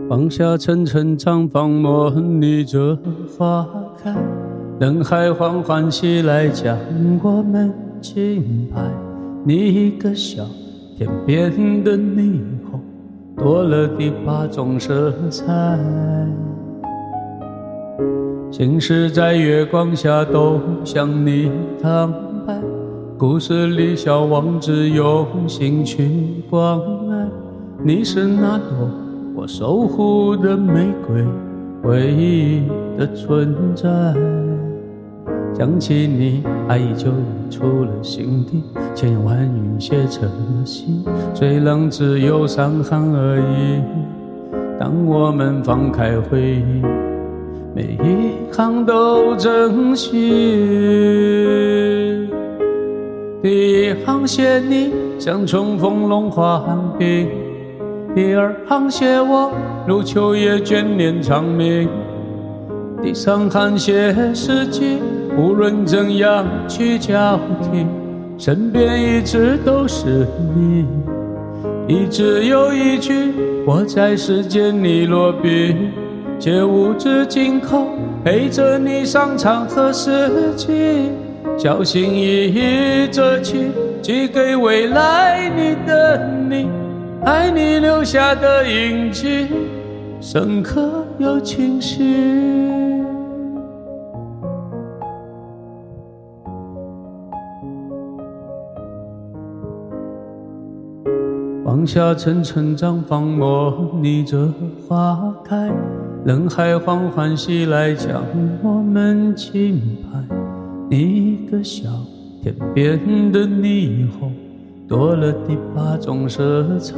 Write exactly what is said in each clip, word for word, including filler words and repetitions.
放下层层长房，模拟着花开，人海缓缓袭来，将我们敬拜。你一个笑，天边的霓虹多了第八种色彩，心事在月光下都向你坦白，故事里小王子用心去关爱，你是那朵我守护的玫瑰，唯一的存在。想起你，爱意就溢出了心底，千言万语写成了信，虽然只有三行而已。当我们放开回忆，每一行都珍惜。第一行写你像春风弄花寒冰，第二行写我如秋叶眷恋长鸣，第三行写四季，无论怎样去交替，身边一直都是你。一直有一句我在时间里落笔，借五指紧扣陪着你上场和四季，小心翼翼折起寄给未来你的你，爱你留下的印记深刻又清晰。放下层层长房，模拟着花开，人海缓缓袭来，将我们敬拜。你一个笑，天边的霓虹多了第八种色彩，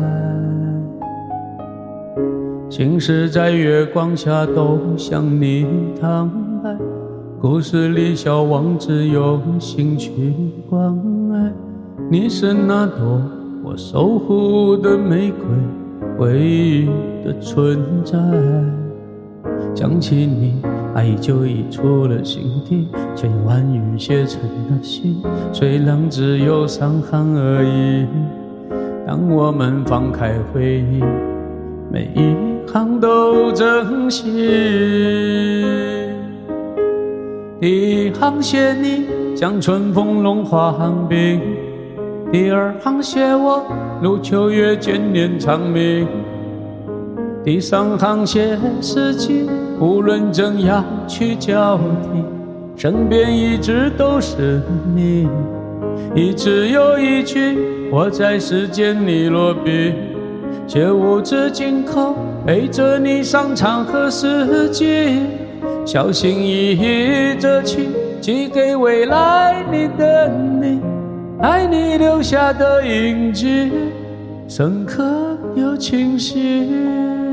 心事在月光下都向你坦白，故事里小王子用心去关爱，你是那朵我守护的玫瑰，唯一的存在。想起你，爱意就溢出了心底，千言万语写成了信，虽然只有三行而已。当我们放开回忆，每一行都珍惜。第一行写你像春风弄花寒冰，第二行写我如秋月眷恋长鸣，第三行写四季，无论怎样去交替，身边一直都是你。一直有一句我在时间里落笔，借五指紧扣陪着你上场和四季，小心翼翼折起寄给未来你的你，爱你留下的印记深刻又清晰。